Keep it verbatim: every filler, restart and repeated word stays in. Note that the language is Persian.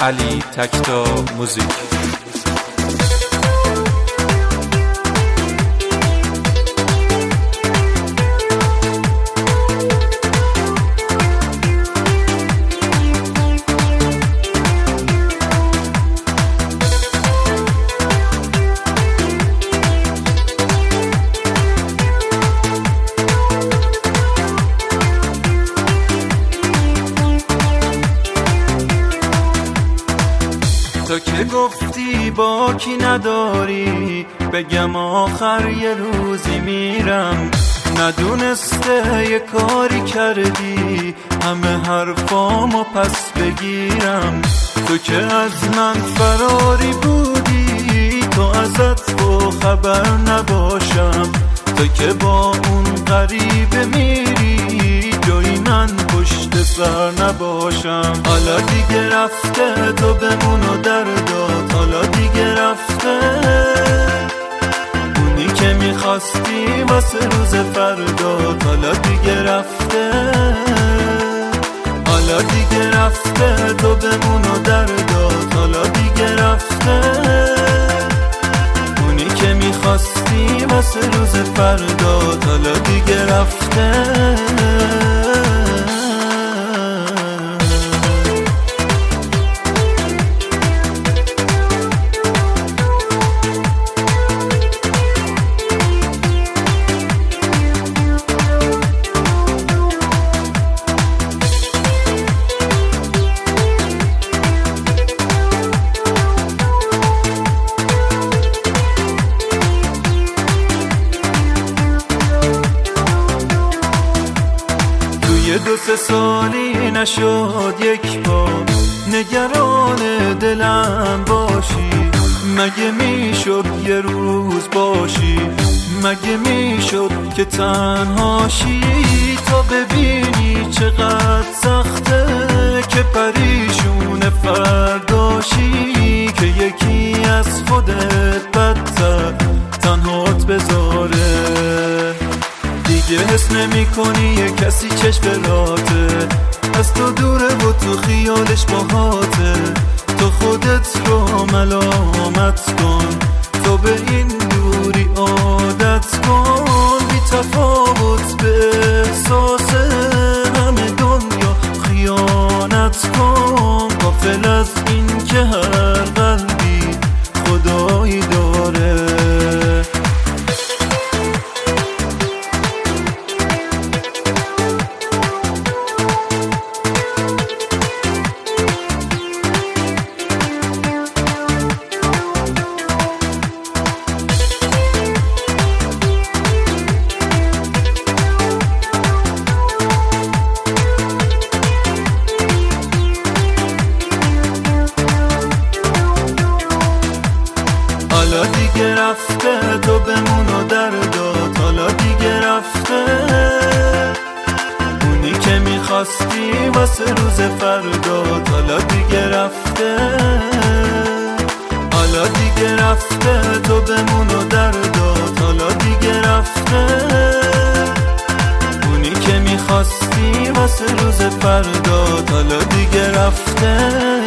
علی تکتا موزیک. تو که گفتی با کی نداری، بگم آخر یه روزی میرم. ندونسته یه کاری کردی همه حرفامو پس بگیرم. تو که از من فراری بودی، تو ازت با خبر نباشم. تو که با اون غریبه میری، جایی من پشت سر نباشم. حالا دیگه رفته تو بمون و دردات، حالا دیگه رفته اونی که میخواستی واسه روز فردات. حالا دیگه رفته، حالا دیگه رفته تو بمون و دردات. حالا دیگه رفته اونی که میخواستی واسه روز فردات. حالا دیگه رفته. دو سه سالی نشد یک بار نگران دلم باشی. مگه میشد یه روز باشی، مگه میشد که تنهاشی. تا ببینی چقدر سخته که پریشون فرداشی، که یکی از خودت بدتر تنهات بذاره. دیگه حس نمی کنی یه کسی چشم راته، از تو دوره و تو خیالش باهاته. تو خودت رو ملامت کن، تو به این دوری عادت کن. بی تفاوت به احساس همه دنیا خیانت کن. غافل از این که هر قلبی خدایی داره. حالا دیگه رفته تو بمون و دردات. حالا دیگه رفته اونی که میخواستی واسه روز فردات. حالا دیگه رفته، حالا دیگه رفته تو بمون و دردات. حالا دیگه رفته اونی که میخواستی واسه روز فردات. حالا دیگه رفته.